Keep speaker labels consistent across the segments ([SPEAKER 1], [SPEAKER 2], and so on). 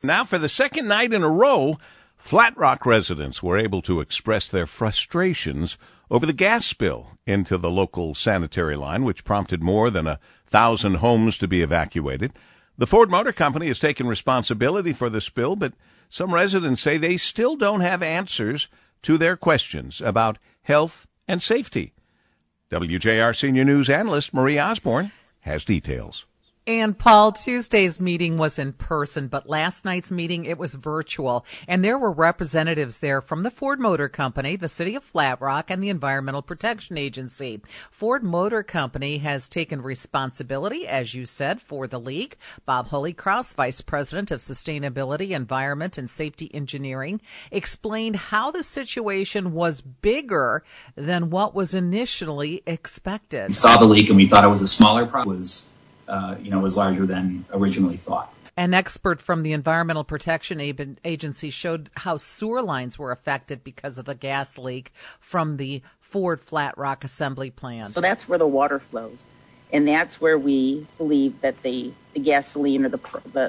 [SPEAKER 1] Now, for the second night in a row, Flat Rock residents were able to express their frustrations over the gas spill into the local sanitary line, which prompted more than 1,000 homes to be evacuated. The Ford Motor Company has taken responsibility for the spill, but some residents say they still don't have answers to their questions about health and safety. WJR Senior News Analyst Marie Osborne has details.
[SPEAKER 2] And Paul, Tuesday's meeting was in person, but last night's meeting, it was virtual. And there were representatives there from the Ford Motor Company, the City of Flat Rock, and the Environmental Protection Agency. Ford Motor Company has taken responsibility, as you said, for the leak. Bob Holycross, Vice President of Sustainability, Environment, and Safety Engineering, explained how the situation was bigger than what was initially expected.
[SPEAKER 3] We saw the leak and we thought it was a smaller problem. Was larger than originally thought.
[SPEAKER 2] An expert from the Environmental Protection Agency showed how sewer lines were affected because of the gas leak from the Ford Flat Rock assembly plant.
[SPEAKER 4] So that's where the water flows, and that's where we believe that the gasoline or the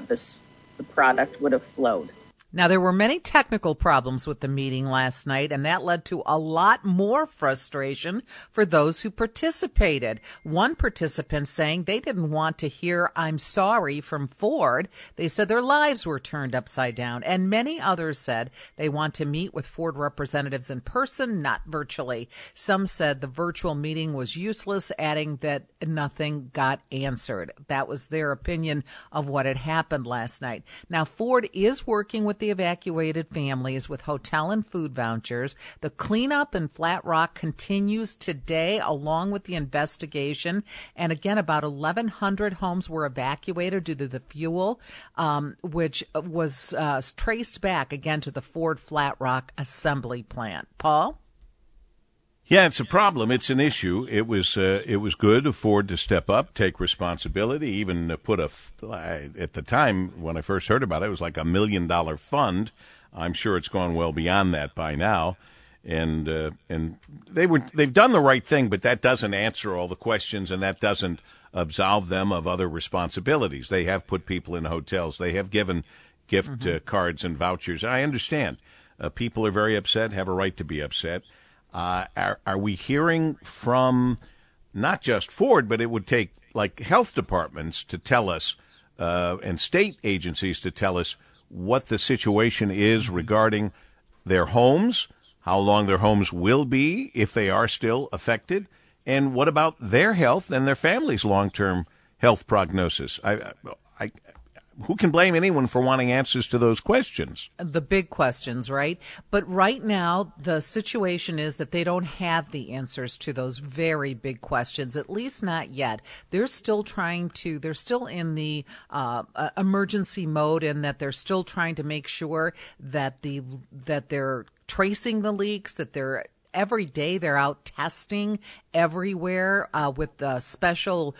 [SPEAKER 4] product would have flowed.
[SPEAKER 2] Now, there were many technical problems with the meeting last night, and that led to a lot more frustration for those who participated. One participant saying they didn't want to hear "I'm sorry" from Ford. They said their lives were turned upside down. And many others said they want to meet with Ford representatives in person, not virtually. Some said the virtual meeting was useless, adding that nothing got answered. That was their opinion of what had happened last night. Now, Ford is working with the evacuated families with hotel and food vouchers. The cleanup in Flat Rock continues today along with the investigation. And again, about 1,100 homes were evacuated due to the fuel, which was traced back again to the Ford Flat Rock assembly plant. Paul?
[SPEAKER 1] Yeah, it's a problem. It's an issue. It was good of Ford to step up, take responsibility, even put at the time when I first heard about it, it was like $1 million fund. I'm sure it's gone well beyond that by now. And they've done the right thing, but that doesn't answer all the questions, and that doesn't absolve them of other responsibilities. They have put people in hotels. They have given gift cards and vouchers. I understand. People are very upset, have a right to be upset. Are we hearing from not just Ford, but it would take like health departments to tell us and state agencies to tell us what the situation is regarding their homes, how long their homes will be if they are still affected, and what about their health and their family's long-term health prognosis? Who can blame anyone for wanting answers to those questions?
[SPEAKER 2] The big questions, right? But right now, the situation is that they don't have the answers to those very big questions, at least not yet. They're still in the emergency mode, and that they're still trying to make sure that they're tracing the leaks, that they're every day they're out testing everywhere with special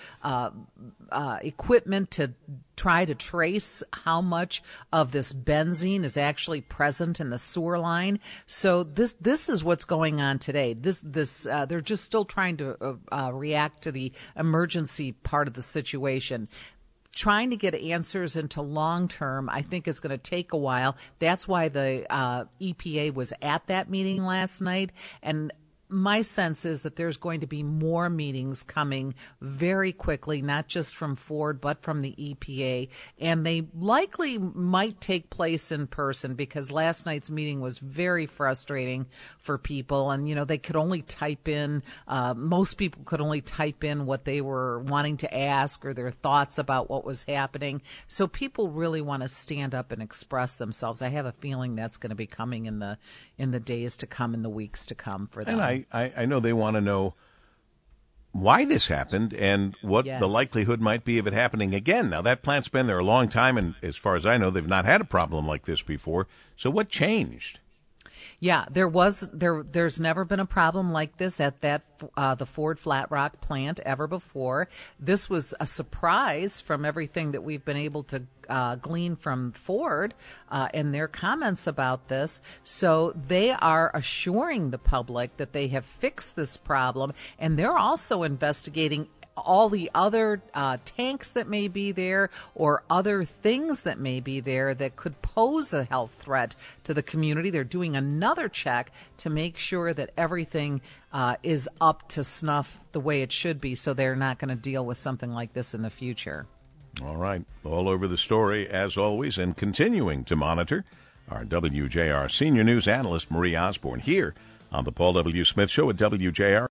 [SPEAKER 2] equipment to try to trace how much of this benzene is actually present in the sewer line. So this is what's going on today. They're just still trying to react to the emergency part of the situation. Trying to get answers into long term, I think, is going to take a while. That's why the EPA was at that meeting last night. And my sense is that there's going to be more meetings coming very quickly, not just from Ford, but from the EPA. And they likely might take place in person, because last night's meeting was very frustrating for people. And, they could only type in, most people could only type in what they were wanting to ask or their thoughts about what was happening. So people really want to stand up and express themselves. I have a feeling that's going to be coming in the days to come, in the weeks to come for them.
[SPEAKER 1] And I know they want to know why this happened and what the likelihood might be of it happening again. Now, that plant's been there a long time, and as far as I know, they've not had a problem like this before. So what changed?
[SPEAKER 2] Yeah, there's never been a problem like this at the Ford Flat Rock plant ever before. This was a surprise from everything that we've been able to glean from Ford in their comments about this. So they are assuring the public that they have fixed this problem, and they're also investigating all the other tanks that may be there or other things that may be there that could pose a health threat to the community. They're doing another check to make sure that everything is up to snuff the way it should be, so they're not going to deal with something like this in the future.
[SPEAKER 1] All right. All over the story, as always, and continuing to monitor, our WJR senior news analyst, Marie Osborne, here on the Paul W. Smith Show at WJR.